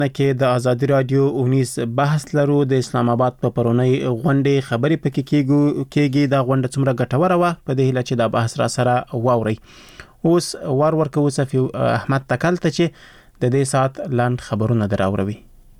کې د ازادي رادیو 19 بحث لرو د اسلام آباد په پرونی غونډې خبرې پکې کېږي دا غونډه څومره ګټوره وه په دې هیله چې دا بحث را سره واوري. اوس ورکو صفي احمد تکل ته چې د دې سات لاند خبرونه دراوروي.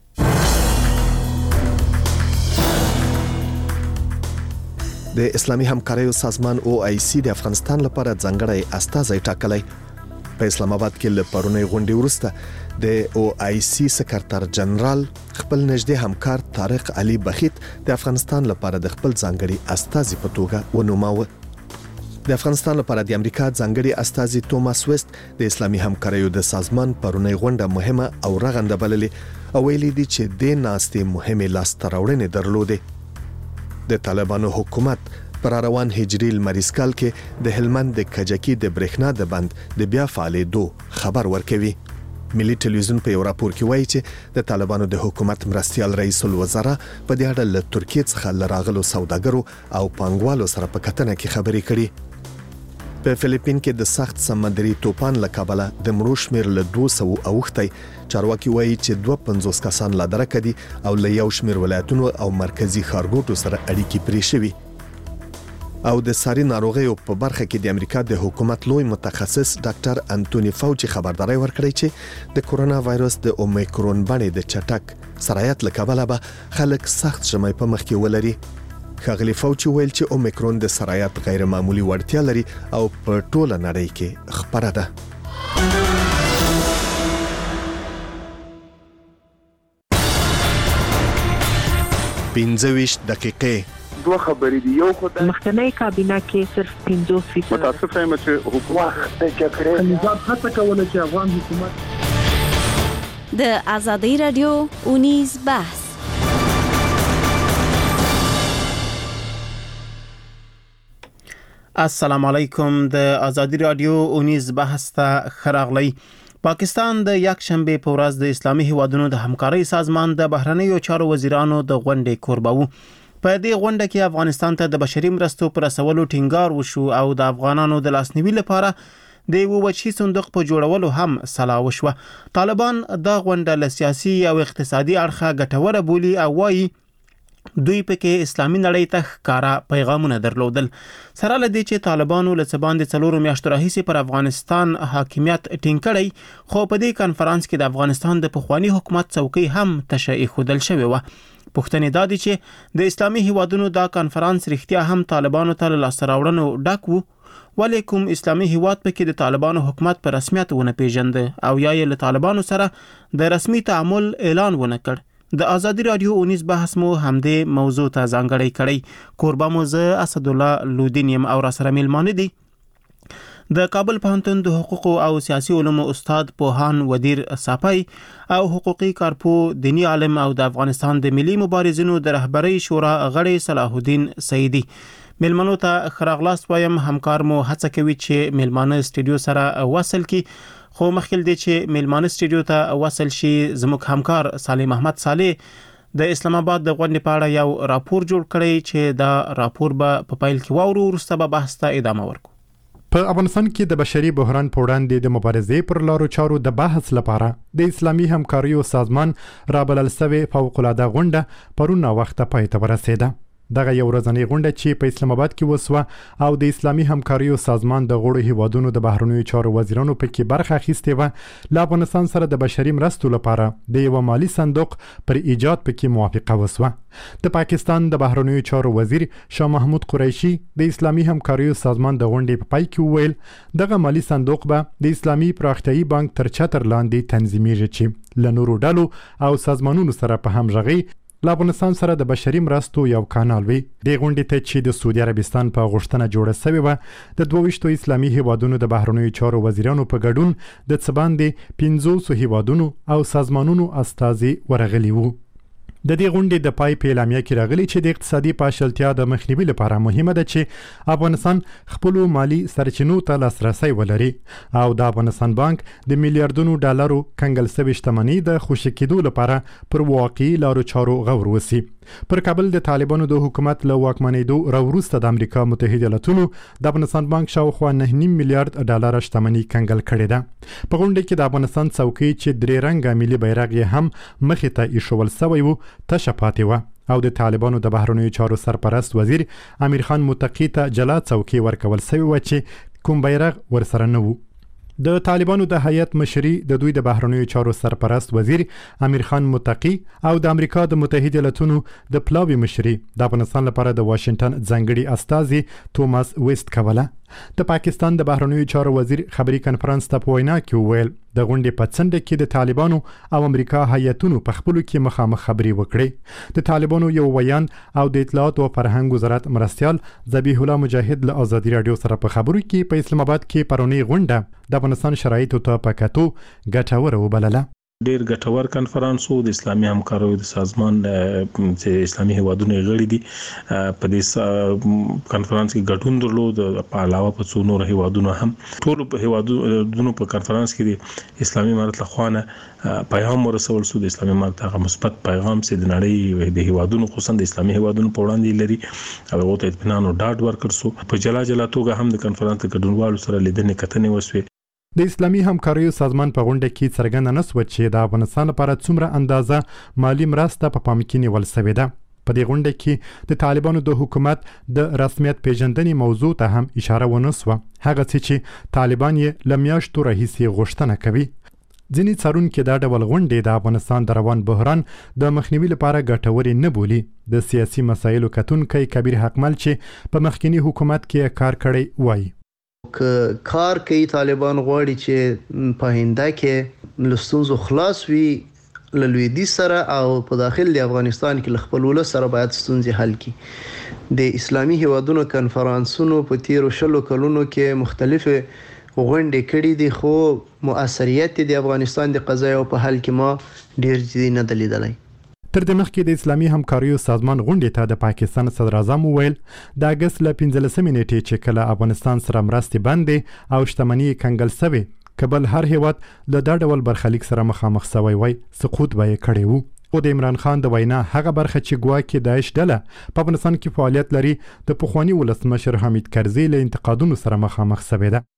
د اسلامي همکاریو سازمان OIC د افغانستان لپاره ځانګړی استازی ټاکلی. په اسلام آباد کې له پرونی غونډې وروسته د OIC سکرټر جنرال خپل نږدې همکار طارق علي بخیت د افغانستان لپاره د خپل ځانګړي استازي په توګه ونوماوه. د افغانستان لپاره د امریکا ځانګړي استازي توماس ویست د اسلامي همکاریو د سازمان پرونی غونډه مهمه او رغنده بللې او ویلي دي چې د ناستې مهمه لاسته راوړنې درلودې. د طالبانو حکومت پر روان هجري لمریز کال کې د هلمند د کجکی د برېښنا د بند د بیا فعالېدو خبر ورکوي. ملي ټلویزیون په یو راپور کې وایي چې د طالبانو د حکومت مرستیال رئیس الوزرا په دې اړه له ترکیې څخه لراغلو سوداګرو او پانګوالو سره په کتنه کې خبرې کړي. په فلیپین کې د سخت سمندري طوفان له کبله د مړو شمېر له 200 اوښتی. چارواکي وایي چې 52 کسان لا درک دي او له یو شمېر ولایتونو او مرکزی ښارګوټو سره اړیکې پرې شوي. او د ساري ناروغیو په برخه کې د امریکا د حکومت لوی متخصص ډاکټر انټونی فاوچي خبرداري ورکړی چې د کورونا وایروس د اومیکرون بڼې د چټک سرایت له کبله به خلک سخت ژمی په مخ کې ولري. ښاغلي فاوچي ویل چې اومیکرون د سرایت غیر معمولی وړتیا لري او په ټوله نړۍ کې خپره ده. 25 دقیقې دوه خبرې دي. یو خدای مخکنی کابینه کې صرف 50% متاسف یم چې حکومت د جګړې نظام هڅه کوله چې افغان حکومت د ازادي رادیو 19 بحث. السلام علیکم. د ازادي رادیو 19 بحث ته خراغلی. پاکستان د یک شنبه په ورځ د اسلامي هیوادونو د همکارۍ سازمان د بهرنیو چارو وزیرانو د غونډې کوربه وو. په دې غونډه کې افغانستان ته د بشري مرستو پر رسولو ټینګار وشو او د افغانانو د لاسنیوي لپاره د یو وجهي صندوق په جوړولو هم سلا وشوه. طالبان دا غونډه له سیاسي او اقتصادي اړخه ګټوره بولي او وایي دوی پکې اسلامي نړۍ ته ښکارا پیغامونه درلودل. سره له دې چې طالبانو له باندې 4 میاشتو راهیسې پر افغانستان حاکمیت ټینګ کړی، خو په دې کانفرنس کې د افغانستان د پخوانی حکومت څوکۍ هم تشریح خودل شوې و. پوښتنه دا دي چې د اسلامي هیوادونو دا کانفرنس رښتیا هم طالبانو ته لاس راوړنو ډک وو؟ ولې کوم اسلامي هیواد پکې د طالبانو حکومت په رسمیت ونه پیژند او یا یې له طالبانو سره د رسمي تعامل اعلان ونه کړ؟ د ازادي رادیو 19 بحث مو همدې موضوع ته ځانګړی کړی. کوربه مو زه اسد الله لودین یم او را سره میلمانه دي د کابل پوهنتون د حقوق او سیاسي علومو استاد پوهان ودیر صافی او حقوقي کارپو دینی عالم او د افغانستان د ملي مبارزینو د رهبرۍ شورا غړی صلاح الدین سیدی. میلمنو ته خراغلاست وایم. همکار مو هڅه کوي چې میلمانه استودیو سره وصل کی، خو مخکې دی چې میلمانه استودیو ته وصل شي زموږ همکار سالم احمد صالح د اسلام آباد د غونډې په اړه یو راپور جوړ کړی چې دا راپور به په پایل کې واورو وروسته به بحث ته ادامه ورکړو. په افغانستان کې د بشري بحران په وړاندې د مبارزې پر لارو چارو د بحث لپاره د اسلامي همکاریو سازمان رابلل شوې فوق‌العاده غونډه پرون وخت پای ته ورسېده. دغه یو ورځنۍ غونډه چې په اسلام آباد کې وسوه او د اسلامي همکاریو سازمان د غړو هیوادونو د بهرنیو چارو وزیرانو پکې برخه اخیستې و. له افغانستان سره د بشري مرستو لپاره د یو مالی صندوق پر ایجاد پکې موافقه وسوه. د پاکستان د بهرنیو چارو وزیر شاه محمود قریشي د اسلامي همکاریو سازمان د غونډې په پای کې وویل دغه مالی صندوق به د اسلامي پراختیایي بانک تر چتر لاندې تنظیمیږي چې له نورو ډلو او سازمانونو سره په همغږي له افغانستان سره د بشري مرستو یو کانال وي. دې غونډې ته چې د سعودي عربستان په غوښتنه جوړه شوې وه د 22 اسلامي هیوادونو د بهرنیو چارو وزیرانو په ګډون د څه باندې 500 هیوادونو او سازمانونو استازي ورغلي وو. د دې غونډې د پای په اعلامیه کې راغلي چې د اقتصادي پاشلتیا د مخنیوي لپاره مهمه ده چې افغانستان خپل مالی سرچینو ته لاسرسي ولري او د افغانستان بانک د میلیارډونو ډالرو کنګل شوی شتمنۍ د خوشی کېدو لپاره پر واقعي لارو چارو غور وسی. پر کابل د طالبانو د حکومت له واکمنېدو راوروسته د امریکا متحده ایالاتونو د افغانستان بانک شاوخوا 9.5 میلیارډ ډالر شتمنۍ کنګل کړې ده. په غونډه کې د افغانستان څوکۍ چې درې رنګه ملي بیرغ یې هم مخې ته ایښول شوی و تشه پاتې وه او د طالبانو د بهرنیو چارو سرپرست وزیر امیر خان متقی ته جلا څوکۍ ورکول شوی و چې کوم بیرغ ورسره نه و. د طالبانو د هیئت مشري د دوی د بهرنیو چارو سرپرست وزیر امیر خان متقی او د امریکا د متحده ایالاتونو د پلاوي مشري د افغانستان لپاره د واشنگټن ځانګړي استازي توماس ویست کوله. د پاکستان د بهرنیو چارو وزیر خبري کانفرنس ته په وینا کې وویل د غونډې په څنډه کې د طالبانو او امریکا هیئتونو په خپلو کې مخامخ خبرې وکړې. د طالبانو یو ویان او د اطلاعات او فرهنګ وزارت مرستیال ذبیح الله مجاهد له آزادي رادیو سره په خبرو کې په اسلام آباد کې پرونی غونډه د افغانستان شرایطو ته په کتو ګټوره وبلله. ډیر ګټور کانفرنس وو د اسلامي همکاریو د سازمان چې اسلامي هیوادونو غړي دي په دې کانفرنس کې ګډون درلود. په علاوه په څو نور هیوادونو هم ټول په هیوادونو په کانفرنس کې د اسلامي امارت لخوا پیغام ورسول شو. د اسلامي امارت هغه مثبت پیغام چې د نړۍ د هیوادونو خصوصا د اسلامي هیوادونو په وړاندې لري هغه ته اطمینان او ډاډ ورکړ شو. په جلا توګه هم د کانفرنس د ګډونوالو سره لیدنې کتنې وسوي. د اسلامي همکاریو سازمان په غونډه کې څرګنده نسوه چې د افغانستان لپاره څومره اندازه مالی مرسته په پام کې نیول شوې ده. په دې غونډه کې د طالبانو د حکومت د رسمیت پیژندنې موضوع ته هم اشاره ونه سوه، هغه څه چې طالبان یې له میاشتو راهیسې غوښتنه کوي. ځینې څارونکي دا ډول غونډې د افغانستان د روان بحران د مخنیوي لپاره ګټورې نه بولي. د سیاسي مسایلو کتونکی کبیر حقمل چې په مخکینی حکومت کې کار کړی وایي کار کوي طالبان غواړي چې په هنده کې لستونزو خلاص وي له لویدیځ سره او په داخل د افغانستان کې خپل ولس سره باید ستونزې حل کړي. د اسلامي هیوادونو کنفرانسونو په تیرو 20 کلونو کې مختلفه غونډې کړې دي خو مؤثریت د افغانستان د قضایو په حل کې ما ډیر جدي نه دلیدلای. تر دې مخکې د اسلامي همکاریو سازمان غونډې ته د پاکستان صدر اعظم وویل د اګست له 15 نیټې چې کله افغانستان سره مرستې بندې او شتمنۍ کنګل شوې کبل هر هیواد له دا ډول برخلیک سره مخامخ شوی وای سقوط به یې کړی وو. او د عمران خان د وینا هغه برخه چې ګواکې داعش ډله په افغانستان کې فعالیت لري د پخوانی ولسمشر حمید کرزي له انتقادونو سره مخامخ شوی ده.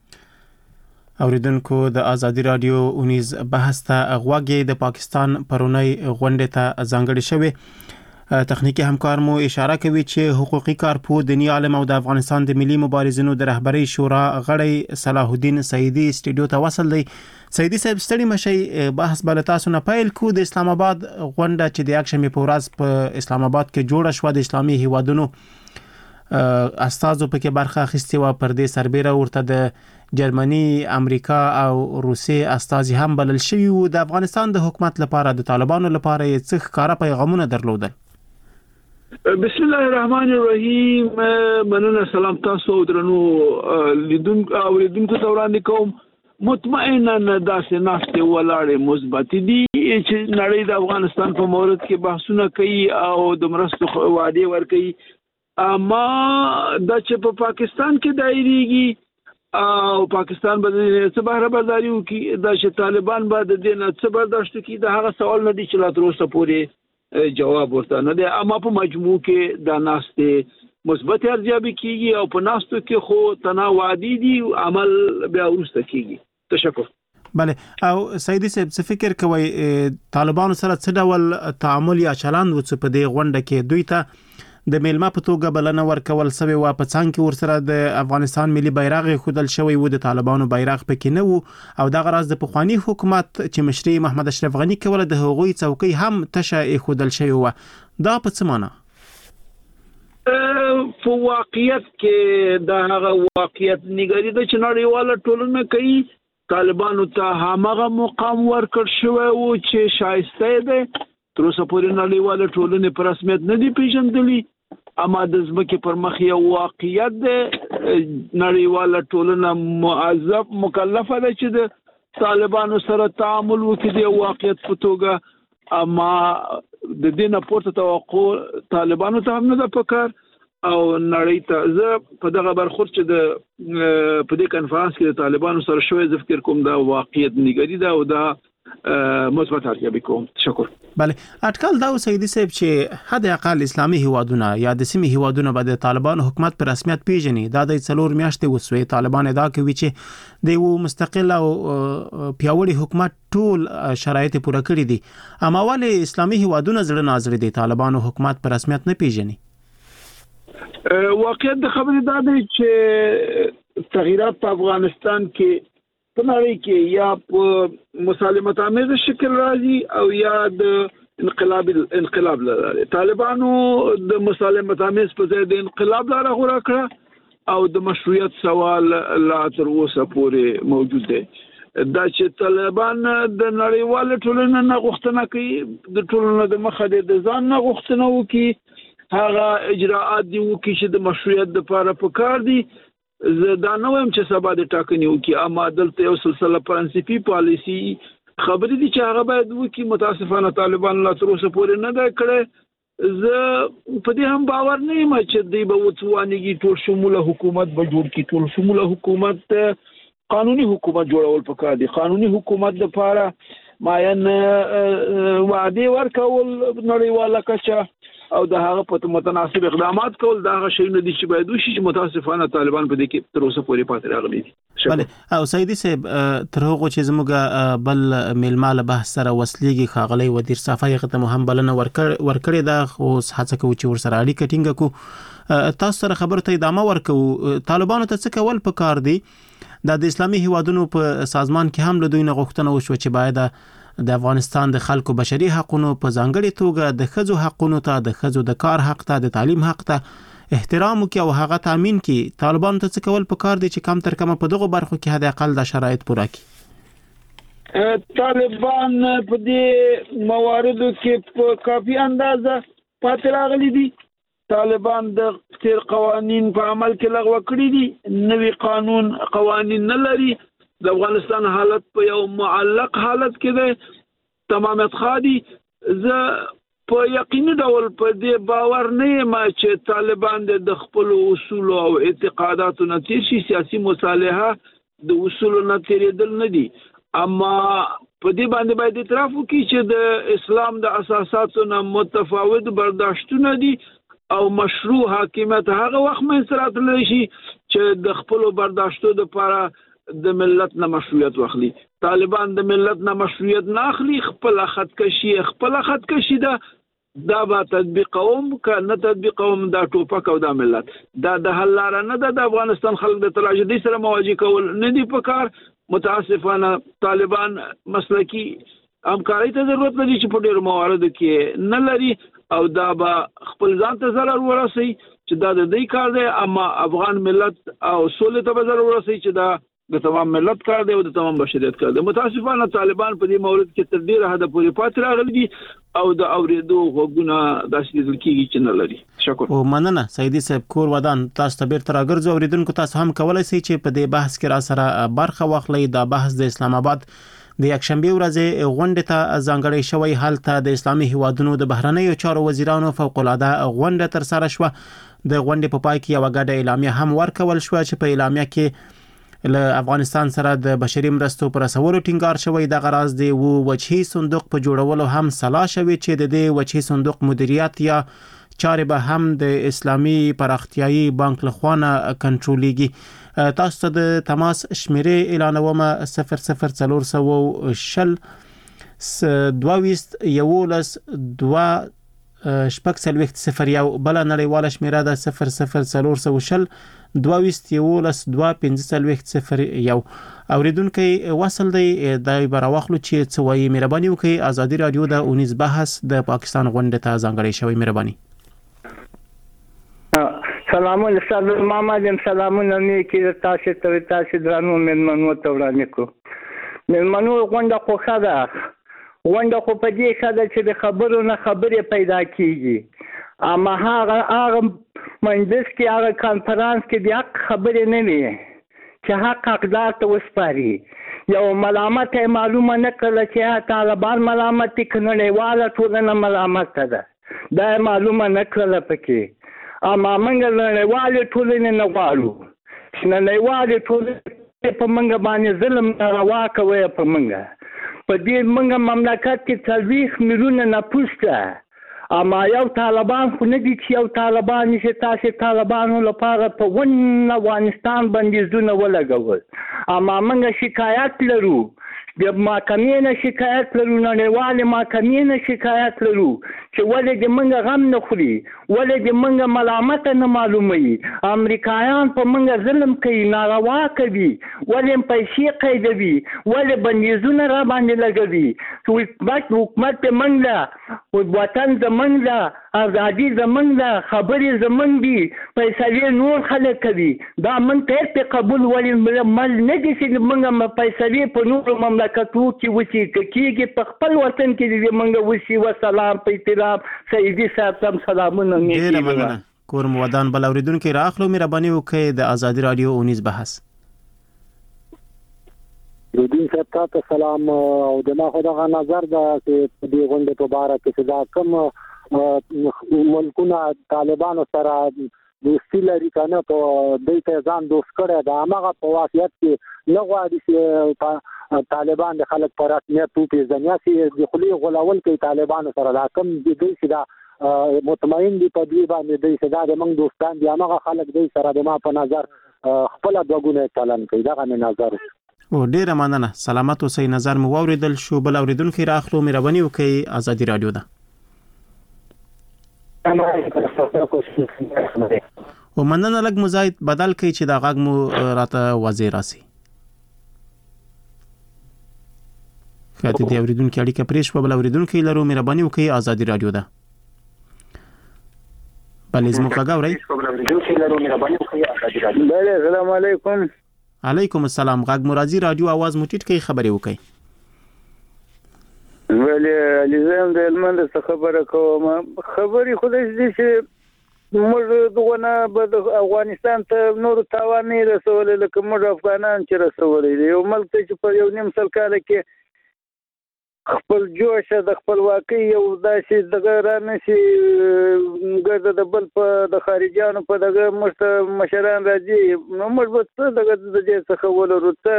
اوریدونکو د آزادی رادیو اونیز بحث ته غوږی د پاکستان پرونی غونډې ته ځانګړی شوی. تخنیکی همکار مو اشاره کوي چې حقوقي کارپوه دینی عالم او د افغانستان د ملي مبارزینو د رهبری شورا غړی صلاح الدین سعیدی سټډیو ته وصل دی. سعیدی صاحب ستړي مشي بحث بل تاسو نه پیل کو. د اسلام آباد غونډه چې د یکشنبه په ورځ په اسلام آباد کې جوړه شو د اسلامي هیوادونو استازو پکې برخه اخیستې و. پر دې سربېره ورته د جرمني، امریکا او روسیې استازي هم بلل شوي وو. د افغانستان د حکومت لپاره د طالبانو لپاره یې څه ښکاره پیغامونه درلودل؟ بسم الله الرحمن الرحیم. مننه. سلام تاسو درنو لیدونکو ته وړاندې کوم. مطمئنا داسې ناستې ولاړې مثبت دي چې نړۍ د افغانستان په مورد کې بحثونه کوي او د مرستو وعده ورکوي. اما د چې په پاکستان کې دایریږي او پاکستان به څه بهره بازاري وکي د چې طالبان به د دې نه څه برداشت کوي د هغه سوال نه دي چې لا تر اوسه پورې جواب ورته نه دی. اما په مجموع کې د ناستې مثبت ارزیابي کیږي او په ناستو کې خو تناوعدي دي عمل بیا ورسته کیږي. تشکر. بله. او سعیدی صاحب څه فکر کوي طالبانو سره څه ډول تعامل یا چلند وڅ په دې غونډه کې دوی ته د میلمه په توګه بلنه ورکول سوی و؟ په څنګ کې ورسره د افغانستان ملي بیرغ خودل شوی و، د طالبانو بیرغ پکې نه و او دغه راز د پخوانی حکومت چې مشري محمد اشرف غنی کوله د هغوی څوکۍ هم تشه خودل شوی و. دا په څه معنی؟ په واقعیت کې دا هغه واقعیت نګری د چنړیواله ټولنه کوي. طالبانو ته هغه مقام ورکړ شوی و چې شایسته ده. تر اوسه پورې نړیواله ټولنه په رسمیت نه دی پیژندلې. اما د ځمکې پر مخ یو واقعیت ده. نړیواله ټولنه مکلفه ده چې د طالبانو سره تعامل وکړي د واقعیت په توګه. اما د دې نه پورته توقع طالبانو ته هم نه ده پکار او نړۍ ته زه په دغه برخورد چې د په دې کنفرانس کې د طالبانو سره شوی زه فکر کوم دا واقعیت نګری ده او دا مثبت ارزیابي کوم. تشکر. بله اټکل دا سیدی صاحب چې حد اقل اسلامي هیوادونه یا د سیمې هیوادونه به د طالبانو حکومت پر رسمیت پیژني. دا د 4 میاشتې وسوي طالبان ادعا کوي چې د یو مستقل او پیاوړي حکومت ټول شرایط پوره کړی دي. اما ولې اسلامي هیوادونه زړه ناظر دي طالبانو حکومت پر رسمیت نه پیژني؟ واقعیت د خبرې دا دی چې تغیرات په افغانستان کې په نړۍ کې یا په مسالمت آمیز شکل راځي او یا د انقلاب لاره. طالبانو د مسالمت آمیز په ځای د انقلاب لاره غوړه کړه او د مشروعیت سوال لا تر اوسه پورې موجود دی. دا چې طالبان د نړیوال ټولنې نه غوښتنه کوي د ټولنې د مخه د ځان نه غوښتنه وکړي هغه اجراءات دی وکړي چې د مشروعیت لپاره پکار دي. زه دا نه وایم چې سبا د ټاکنې وکړي اما دلته یو سلسله پرنسپي پالیسي خبرې دي چې هغه باید وکړي. متاسفانه طالبان لا تر اوسه پورې نه ده کړې. زه په دې هم باور نه یم چې دوی به وڅوانېږي ټول شموله حکومت به جوړ کړي. ټول شموله حکومت قانوني حکومت جوړول پکار دي. قانوني حکومت لپاره معین وعده ورکول نړیواله کچه او د هغه په متناسب اقدامات کول دا هغه شی نه دي چې باید وشي چې متاسفانه طالبان په دې کې تر اوسه پورې پاتې راغلي دي. بله او سیدی صاحب تر هغه چې زموږ بل میلماله بحث سره وسلیږي خاغلی ودیر صافی ختم هم بلنه ورکړی دا خو هڅه کوي چې ورسره اړیکه ټینګه کو. تاسو سره خبرو ته ادامه ورکو. طالبانو ته څه کول پکار دي؟ د اسلامي هیوادونو په سازمان کې هم له دوی نه غوښتنه وشو چې باید د افغانستان د خلکو بشري حقوقو په ځانګړي توګه د ښځو حقوقو ته د ښځو د کار حق ته د تعلیم حق ته احترام وکړي او هغه تامین کړي. طالبانو ته څه کول پکار دي چې کم تر کمه په دغه برخو کې حد اقل د شرایط پوره کړي؟ طالبان په دې مواردو کې په کافي اندازه پاتې راغلي دي. طالبان د تیر قوانین په عمل کې لغوه کړي دي. نوی قانون قوانین نه لري. د افغانستان حالت په یو معلق حالت کې ده. تمامت خادي زه په یقیني ډول په دې باور نه یم چې طالبان د خپل اصول او اعتقاداتو نه تیر شي. سیاسي مصالحه د اصول نه تیرېدل نه دي اما په دې باندې باید اعتراف وکړي چې د اسلام د اساساتو نه متفاوت برداشتونه دي او مشروع حاکمیت هغه وخت منځ راتلی شي چې د خپل برداشتو لپاره د ملت نه مشروعیت واخلي. طالبان د ملت نه مشروعیت نه اخلي. خپل خودکشي دا به تطبیقوم که نه تطبیقوم دا ټوپک او دا ملت دا د حل لاره نه ده. د افغانستان خلک د تراژیدي سره مواجه کول نه دي پکار. متاسفانه طالبان مسلکی همکاري ته ضرورت لري چې په ډېرو مواردو کې نه لري او دا به خپل ځان ته ضرر ورسوي چې دا د دې کار دی. اما افغان ملت او سولې ته به ضرر ورسوي چې دا د تمام ملت کار دی او د تمام بشریت کار دی. متاسفانه طالبان په دې مورد کې تر ډیره حد پورې پاتې راغلي دي او د اوریدو غوږونه داسې لیدل کېږي چې نه لري. شکر او مننه سیدی صاحب. کور ودان تاسو ته بیرته راګرځو. اوریدونکو تاسو هم کولای شئ چې په دې بحث کې را سره برخه واخلئ. دا بحث د اسلام آباد د یکشنبه ورځې غونډه ته ځانګړی شوی. هلته د اسلامي هیوادونو د بهرنیو چارو وزیرانو فوق العاده غونډه تر سره شوه. د غونډې په پای کې یو غډه اعلامیه هم ورکول شو چې په اعلامیه کې له افغانستان سره د بشري مرستو پر رسولو ټینګار شوی. د غراض دی وجهي صندوق په جوړولو هم سلا شوی چې د دې وجهي صندوق مدیریت یا چارې به هم د اسلامي پراختیایي بانک لخوا نه کنټرولېږي. تاسو ته د تماس شمیرې اعلانوم 00400 22 11 2 شپږ څلوېښت 01 بل نړیواله شمیره ده 00400 22 11 2 15 01. اوریدونکو وصل دی دای براوخلو چې څه وایي. مهرباني وکړئ. ازادي رادیو د 19 بحث د پاکستان غونډه ته ځانګړی شوی. مهرباني. سلامونه استاد محمد. سلامونه نیکی تاسو درانو مېلمنو ته وړاندې کو. مېلمنو غونډه خوښه ده. غونډه خو په دې ښه ده چې د خبرو نه خبرې پیدا کیږي اما هغه مجلس کې هغه کانفرنس کې د حق خبرې نه وي چې حق حقدار ته وسپاري. یو ملامت معلومه نه کړله چې طالبان ملامت دي که نړیواله ټولنه ملامت ده دا معلومه نه کړله پکې اما موږ نړیوالې ټولنې نه غواړو چې نړیوالې ټولنې په موږ باندې ظلم روا کوي په موږ په دې موږ مملکت کې 40 میلیونه نفوس ده اما یو طالبان خو نه دي چې یو طالبان نشي تاسې طالبانو لپاره په ون افغانستان باندې زونه ولګول اما موږ شکایت لرو د محکمې نه شکایت لرو نړیوالې محکمې نه شکایت لرو چې ولې د موږ غم نه خوري ولې د موږ ملامت نه معلوموي امریکایان په موږ ظلم کوي ناروا کوي ولې پیسې قیدوي ولې بندیزونه را باندې لګوي حکومت د موږ ده وطن زموږ ده ازادي زموږ ده خبرې زموږ دي فیصلې نور خلک کوي دا موږ ته هېڅ قبول ولې مل نه دي چې موږ فیصلې په نورو مملکتو کې وشي که کېږي په خپل وطن کې دې موږ وشي وسلام په احترام سعیدي صاحب ته سلامونه ډېره مننه کور مو ودان بل اورېدونکي راخلو مهرباني وکړئ د ازادي راډیو اونیز بحث دین صاحب ته سلام او د ما خو دغه نظر ده چې په دې غونډې په باره کې چې دا کوم ملکونه طالبانو سره دوستي لري که نه په دوی ته ځان دوست کړی ده هماغه په واقعیت کې نه غواړي چې طالبان د خلک په رسمیت وپېژني هسې د خولې غولول کوي طالبانو سره دا کوم دوی چې دا مطمئن دي په دوی باندې دوی چې دا د موږ دوستان دي هماغه خلک دوی سره د ما په نظر خپله دوه ګونه چلن کوي دغه مې نظر او ډیره مننه سلامت اوسئ نظر مو واوریدل شو بل اوریدونکي راخلو مهرباني وکړئ ازادي راډیو ده او مننه لږ مزاید بدل کړئ چې دا غږ مو راته واضح راسي خاطر دی اوریدونکو اړیکه پرېښ په بل اوریدونکو لرو مهرباني وکړئ ازادي راډیو ده بلې زموږ غږ اورئ بله السلام علیکم علیکم السلام غږ مو راځي راډیو आवाज مو ټیټ کړئ خبرې وکړئ بله علي زم د هلمند څخه خبره کوم خبرې خو داسې چې موږ دغه به د افغانستان ته نورو تاوان نه رسولی لکه موږ افغانان چې رسولی دی یو ملک ته چې په یو نیم سل کاله کې خپل جوشه د خپلواکۍ یو داسې دغه رانشي ګرده د بل په د خارجیانو په دغه موږ ته مشران راځي نو موږ به څه دغه د دې څخه ولرو څه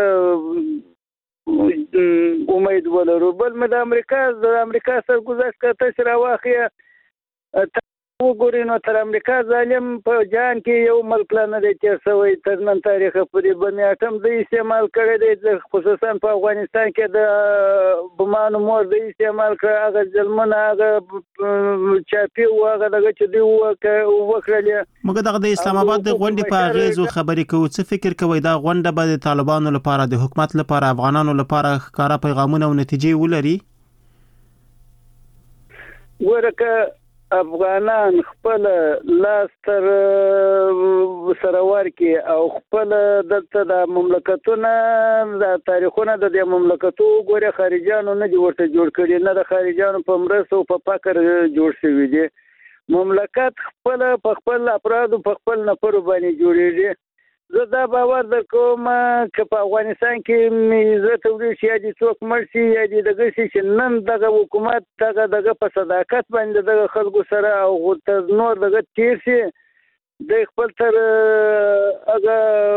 امید ولرو بل مې د امریکا سرګذشت که تاسې راواخلئ وګورئ نو تر امریکا ظالم په جهان کې یو ملک لا نه دی تېر شوی تر نن تاریخه پورې بم اټم دی استعمال کړی دی خصوصا په افغانستان کې د بمانو مور دی استعمال کړی هغه ظلمونه هغه چاپي و هغه دغه چې دوی وکړلې موږ دغه د اسلام آباد د غونډې په اغېزو خبرې کوو څه فکر کوئ دا غونډه به د طالبانو لپاره د حکومت لپاره افغانانو لپاره ښکاره پیغامونه او نتیجې ولري ګوره که افغانان خپل لاس تر سره ورکړي او خپل دلته د مملکتونه د تاریخونه د دې مملکتو ګورې خارجیانو نه دي ورته جوړ کړي نه د خارجیانو په مرسته او په فقر جوړ شوي دي مملکت خپل په خپل افرادو په خپل نفرو باندې جوړېږي زه دا باور در کوم که په افغانستان کې عزت وړي شي یا دې څوک مړ شي یا دې دغه شي چې نن دغه حکومت دغه په صداقت باندې دغه خلکو سره او تر نور دغه تیر شي د خپل تر هغه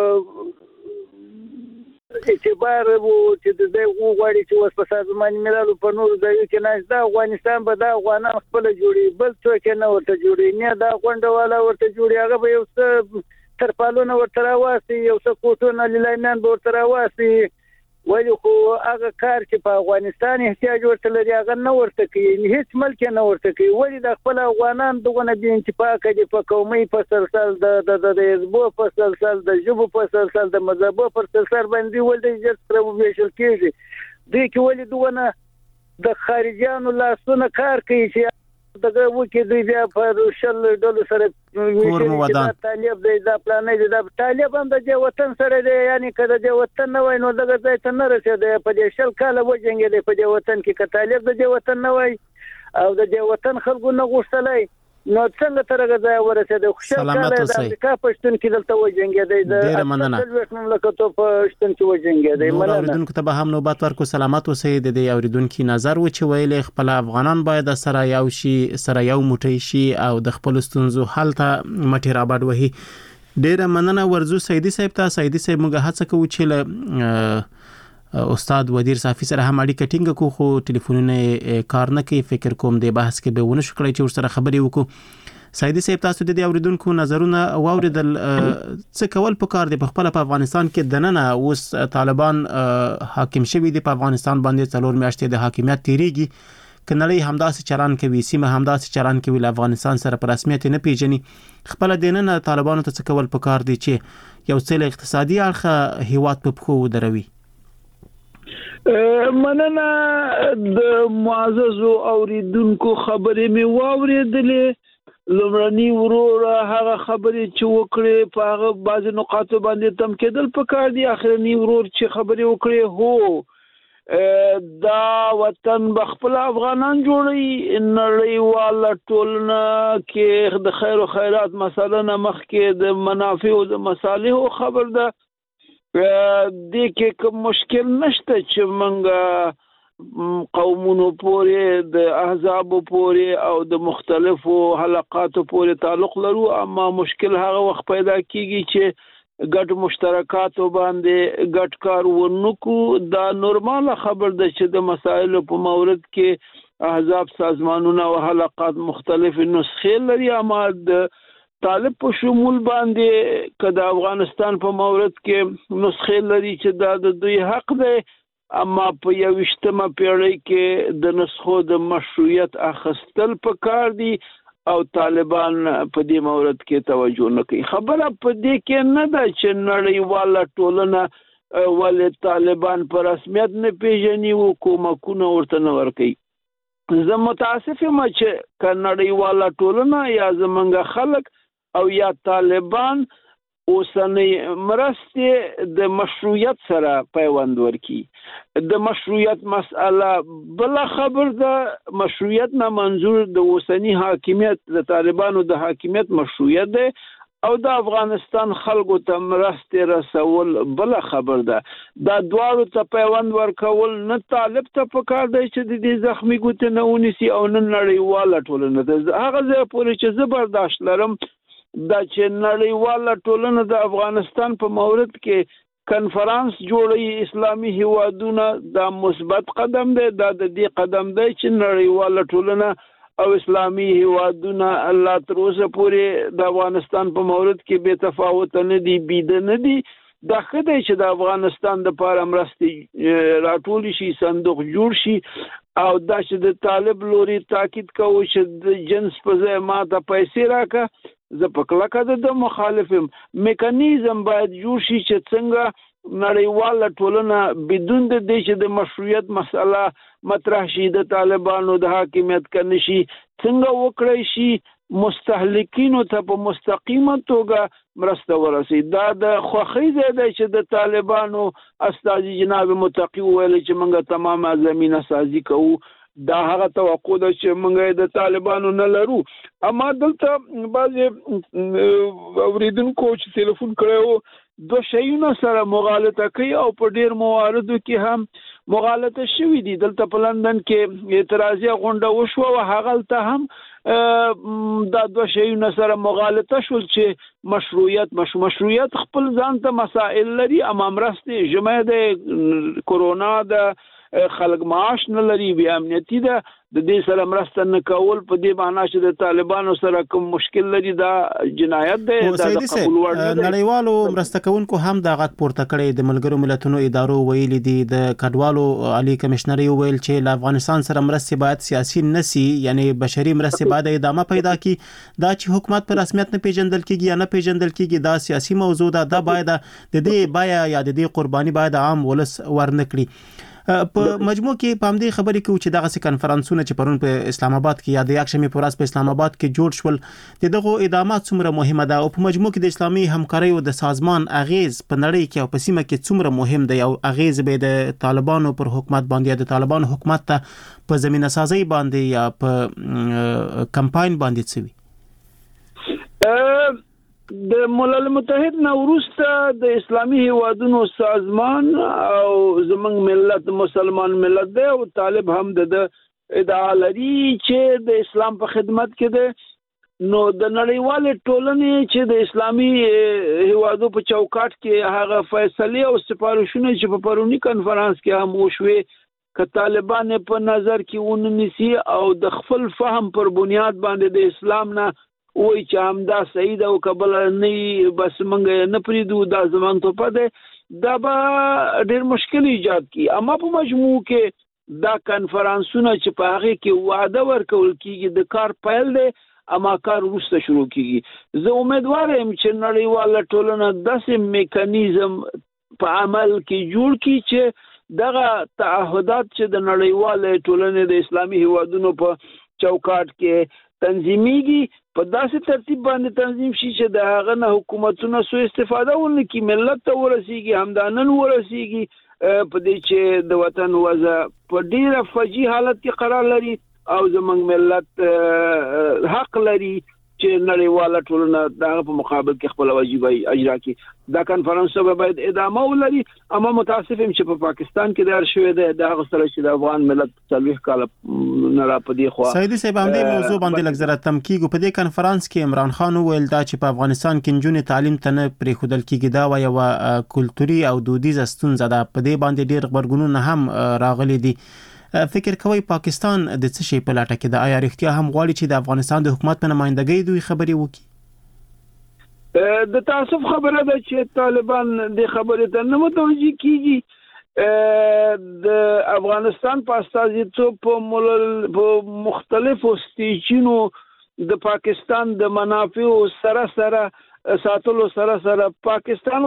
اعتبار وو چې د دې وغواړي چې اوس په سازمان ملل په نورو ځایو کې نه دا افغانستان به دا افغانان خپل جوړي بل څوک نه ورته جوړي نه دا غونډه والا ورته جوړي هغه به یو څه ترپالونه ورته راواسي یو څه کوټونه لیلامیان به ورته راواسي ولې خو هغه کار چې په افغانستان احتیاج ورته لري هغه نه ورته کوي هیڅ ملک نه ورته کوي ولې د خپل افغانان دغه بې انتفاقه دي په قومي په سلسل د حزبو په سلسل د ژبو په سلسل د مذهبو په سلسل باندې ولې جرس سره وویشل کېږي دوی کې ولې دغه د خارجیانو لاسونه کار کوي چې دغه وکي دوی بیا په شل ډول سره طالب دی دا پلان دی دا طالب هم د دې وطن سره دی یعنی کله د وطن نه وای نو دغه ځای ته نه رسیدي په دې شل کاله وجنګېدی په دې وطن کې که طالب د دې وطن نه وای او د دې وطن خلکو نه غوښتلی نو څنګه ترغه ځای ورسېد خوشاله د امریکا پښتون کې دلته وجنګېدی د ډېر مننه مملکتو پښتون کې وجنګېدی مننه اوریدونکو ته به هم نوبت ورکو سلامات اوسئ د دې اوریدونکو نظر و چې ویل خپل افغانان باید سره یو شي سره یو موټی شي او د خپل ستونزو حل ته مټي رابړ وهي ډېر مننه ورزو سیدی صاحب ته سیدی صاحب موږ هڅه کوو چې استاد ودیر صافی سره هم اړیکه ټینګه کو خو ټلیفونونه کار نه کوي فکر کوم د بحث کې به ونه شو کړی چې ورسره خبرې وکړو سیدی صاحب تاسو د اوریدونکو نظرونه واوریدل څه کول پکار دی په خپل په افغانستان کې دننه اوس طالبان حاکم شوی دی په افغانستان باندې 4 میاشتې د حاکمیت تیریږي کنړی همداسې چلان کوي سیمه همداسې چلان کوي له افغانستان سره په رسمیت نه پیژني خپل دننه طالبانو ته څه کول پکار دی چې یو څه اقتصادي اړخ هیواد په خو دروي مننه د معزز اوریدونکو خبرې می واوریدلې لومړنی ورور هغه خبرې چې وکړې په هغه بعض نقاط باندې تم کېدل پکار دي اخرنی ورور چې خبرې وکړې هو دا وطن بخپل افغانان جوړي نړیواله ټولنه کې د خیر او خیرات مثلا مخ کې د منافع او د مصالح خبر ده د کې کوم مشکل نشته چې منګه قومونو پورې د احزاب پورې او د مختلفو حلقاتو پورې تعلق لرو اما مشکل هغه وخت پیدا کیږي چې ګډ مشترکاتو باندې ګډ کار ونکو دا نورماله خبر ده چې د مسایل په مورد کې احزاب سازمانونه او حلقات مختلف نسخې لري اما د طالب په شمول باندې کله افغانستان په مورد کې نسخې لري چې دا د دوی حق دی اما په 21مه پیړۍ کې د نسخو د مشروعیت اخستل پکار دي او طالبان په دې مورد کې توجه نه کوي خبره په دې کې نه ده چې نړیواله ټولنه ولې طالبان په رسمیت نه پیژني او کومکونه ورته نه ورکوي زه متاسف یم چې نړیواله ټولنه یا زمونږ خلک او یا طالبان اوسنۍ مرستې د مشروعیت سره پیوند ورکي د مشروعیت مسأله بل خبر ده مشروعیت نه منظور د اوسنۍ حاکمیت د طالبانو د حاکمیت مشروعیت ده او د افغانستان خلکو ته مرستې رسول بل خبر ده دا دواړو ته پیوند ورکول نه طالب ته پکار دی چې د دې زخمی ګوتې نه ونیسي او نه نړیواله ټولنه ده هغه ځای پورې چې زه برداشت لرم دا چې نړیواله ټولنه د افغانستان په مورد کې کنفرانس جوړي اسلامي هیوادونه دا مثبت قدم دی دا د دې قدم دی چې نړیواله ټولنه او اسلامي هیوادونه الله تر اوسه پورې د افغانستان په مورد کې بے تفاوت نه دي بيد نه دي دا خدای چې د افغانستان د پاره مرستې راټول شي صندوق جوړ شي او دا چې د طالب لوري تاکید کوي چې د جنس په ځای ماته پیسې راکا زه په کلکه د مخالفم میکانیزم باید جوړ شي چې څنګه نړیواله ټولنه بدون د دې چې د مشروعیت مسله مطرح شي د طالبانو د حاکمیت کني شي څنګه وکړي شي مستهلکینو ته په مستقیمه توګه مرسته ورسي دا د خوخي زده چې د طالبانو استاذ جناب متقی ویل چې موږ تمامه زمينه سازي کوو دا هغه توقع ده چې موږ د طالبانو نه لرو اما دلته بعض اوریدونکو چې ټلیفون کړو دو شیونه سره مغالطه کوي او په ډیر مواردو کې هم مغالطه شوې دي دلته په لندن کې اعتراضي غونډه وشو او هغه ته هم دا دو شیونه سره مغالطه شول چې مشروعیت خپل ځان ته مسائل لري امام راسته جمعه د کورونا د خلق معاش نه لري بیا امنیتي ده د دې سره مرسته نه کول په دې معنی چې د طالبانو سره کوم مشکل لري دا جنایت ده دا قبول وړ نه نړیوالو مرسته کوونکو هم دا غږ پورته کړی د ملګرو ملتونو ادارو ویلي دي د کډوالو عالی کمشنر ویل چې له افغانستان سره مرسته باید سیاسي نسی یعنی بشري مرسته باید ادامه پیدا کی دا چې حکومت پر رسمیت نه پیژندل کیږي یا نه پیژندل کیږي دا سیاسي موضوع ده دا باید د دې بیا یا د دې قرباني باید عام ولس ورنکړي په مجموع کې پام دې خبرې کوي چې دغه کنفرانسونه چې پرون په اسلام آباد کې یا د یکشنبه په ورځ په اسلام آباد کې جوړ شول دغه ادامات څومره مهمه ده او په مجموع کې د اسلامي همکارۍ او د سازمان اغیز په نړۍ کې او په سیمه کې څومره مهم دی او اغیز به د طالبانو پر حکومت باندې د طالبانو حکومت ته په زمينه سازي باندې یا په کمپاین باندې څه وي د ملل متحد نه وروسته د اسلامي هیوادونو سازمان او زمونږ ملت مسلمان ملت دی او طالب هم د ادعا لري چې د اسلام په خدمت کې دی نو د نړیوالې ټولنې چې د اسلامي هیوادو په چوکاټ کې هغه فیصله او سپارښتنه چې په پرونی کانفرنس کې هم وشوي ک طالبان په نظر کې وننسي او د خپل فهم پر بنیاد باندې د اسلام نه وای چې همدا صحیح ده او قبل نه بس منګ نه پریدو دا زمان ته پده دا به ډیر مشکل ایجاد کی اما په مجموع کې دا کانفرنسونه چې په هغه کې وعده ورکول کیږي د کار پیل دی اما کار وروسته شروع کیږي زه امیدوار یم چې نړیواله ټولنه داسې میکانیزم په عمل کې جوړ کړي چې دغه تعهدات چې د نړیواله ټولنې د اسلامي هیوادونو په چوکاټ کې تنظیمیږي په داسې ترتیب باندې تنظیم شي چې د هغه نه حکومتونه سو استفاده ونکړي ملت ته ورسیږي همدانن ورسیږي په دې چې د وطن وضع په ډیره فجیع حالت کې قرار لري او زمونږ ملت حق لري چې نړیواله ټولنه دغه په مقابل کې خپل واجب اجرا کړي دا کانفرنس به باید ادامه ولري اما متاسف یم چې په پاکستان کې دار شوې ده د هغه سره چې د افغان ملت څلوي کال نه را پدې خو سیدی صاحب هم دې موضوع باندې لږ زره تم کیږي په دې کانفرنس کې عمران خان وویل دا چې په افغانستان کې نجونې تعلیم ته نه پرې خودل کیږي دا یو کلتوري او دودیزه ستونزه ده په دې باندې ډېر خبرګونونه هم راغلي دي فکر کوي پاکستان د څه شي په لاټه کې د آیا رښتیا هم غواړي چې د افغانستان د حکومت په نمائندګۍ دوی خبري وکړي د تاسف خبره ده چې طالبان د خبرې ته نه متوجي کیږي د افغانستان په استازیتوب په مختلفو سټیجونو د پاکستان د منافع سره ساتلو سره پاکستان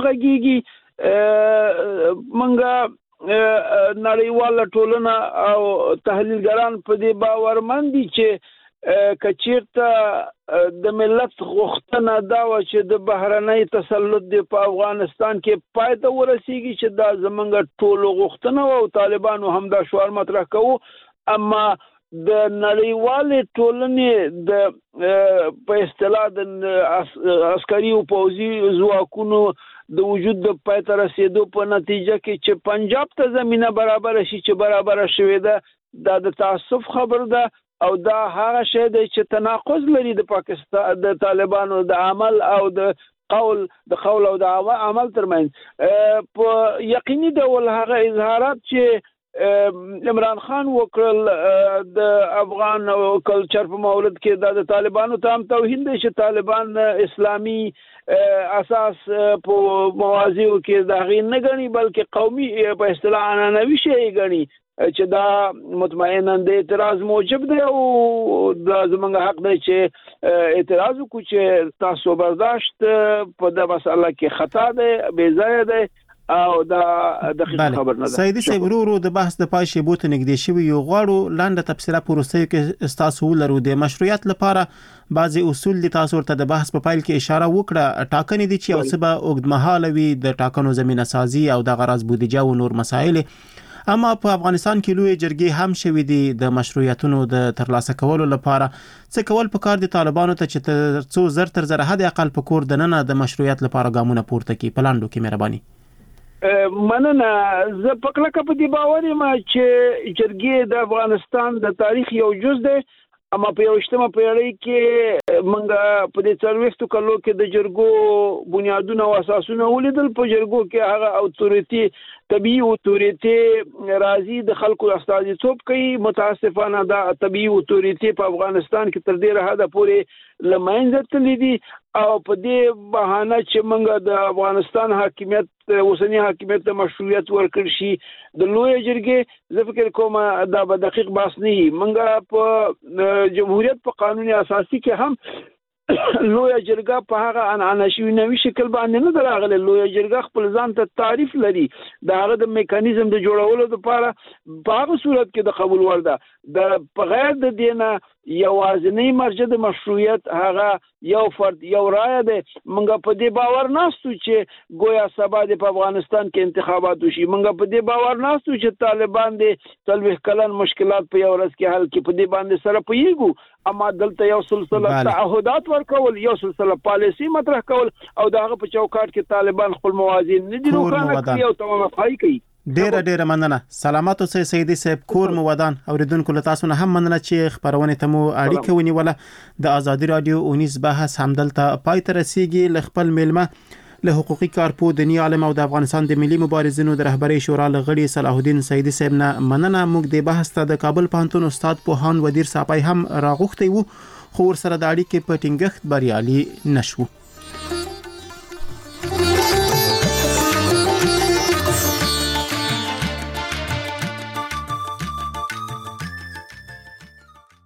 غږیږي منګه نړیواله ټولنه او تحلیلګران په دې باورمن دي چې کچیرته د ملت غوښتنه دا و چې د بهرنۍ تسلط د په افغانستان کې پای ته ورسیږي چې دا زمونږ ټولو غوښتنه او طالبانو هم دا شعار مطرح کوي اما د نړیوالې ټولنې د په اصطلاح د عسکري او پوځي ځواکونو د وجود د پای ته رسیدو په نتیجه کې چې پنجاب ته زمينه برابر شي چې برابر شوې ده د تاسف خبر ده او دا هغه شی دی چې تناقض لري د پاکستان د طالبانو د عمل او د قول او د عمل ترمنځ په یقیني ډول هغه اظهارات چې عمران خان وکړل د افغان کلچر په مورد کې د طالبانو تام توهین دی چې طالبان اسلامي اساس په موازیو کې دا غي نه غني بلکې قومي په اصطلاح عنعنوي شی غني چې دا مطمئنا د اعتراض موجب دی او د زمونږ حق دی چې اعتراض وکړو چې تاسو برداشت په د مسله کې خطا دی بے ځای دی او دا دقیق خبر نه ده سیدی صاحب ورو د بحث د پای شیبو ته نږدې شوی یو غواړو لاندې تفسیره پروسې کې تاسو ولرو د مشروعیت لپاره بعضی اصول دي تاسو ورته د بحث په پایل کې اشاره وکړه ټاکنې دي چې او څه به اوږدمهاله وي د ټاکنو زمينه سازي او د غرض بودیجه او نور مسایل اما په افغانستان کې لوی جرګې هم شوې دي د مشروعیتونو د ترلاسه کولو لپاره څه کول پکار دي طالبانو ته چې څو زر تر زر حد اقل په کور دننه د مشروعیت لپاره ګامونه پورته کړي پلاندو کې مهرباني مننه زه پکړه په دې باور یم چې جرګې د افغانستان د تاریخ یو جز دی اما په 18مه پیړۍ کې منګه په دې څلويختو کلو کې د جرګو بنیادونه او اساسونه ولیدل په جرګو کې هغه اوتوريتي طبيعي اوتوريتي راځي د خلکو استازیتوب کوي متاسفانه دا طبيعي اوتوريتي په افغانستان کې تر ډیره حد پورې لمنځه تللی دي او په دې بهانه چې منګه د افغانستان حاکمیت اوسنی حاکمیت ته مشروعیت ورکړ شي د لوی جرګې زه فکر کوم دا به دقیق بحث نه وي منګه په جمهوریت په قانون اساسي کې هم لوی جرګه په هغه عنعنشي نوي شکل باندې نه دراغله لوی جرګه خپل ځان ته تعریف لري دا هغه د میکانیزم د جوړولو لپاره په هغه صورت کې د قبول ورده د بغیر د دینه یوازینی مرجع د مشروعیت هغه یو فرد یو رائے ده. منګه په دې باور ناستو چې گویا سبا د افغانستان کې انتخابات وشي. منګه په دې باور ناستو چې طالبان د تلويخ کلن مشکلات په یو ورځ کې حل کې په دې باندې سره پېږو. اما دلته یو سلسله تعهدات ورکول، یو سلسله پالیسی مطرح کول او دغه په چوکاټ کې طالبان خپل موازین نه دي روښانه کوي او تمام افعال کوي. ډیره مننه. سلامات اوسئ سیدی صاحب، کور مو ودان. اوریدونکو له تاسو نه هم مننه چې خبرونه ته مو اړیکه ونیوله. د ازادي رادیو اونیز بحث همدلته پای ته رسیږي. له خپل میلمه له حقوقي کارپو دني عالم او د افغانستان د ملي مبارزینو د رهبرۍ شورا لغړي صلاح الدین سیدی صاحب نه مننه. موږ د بحث ته د کابل پوهنتون استاد پوهان ودیر صاحب هم راغوښتي وو، خو ور سره د اړیکې په ټینګښت بریالي نشو.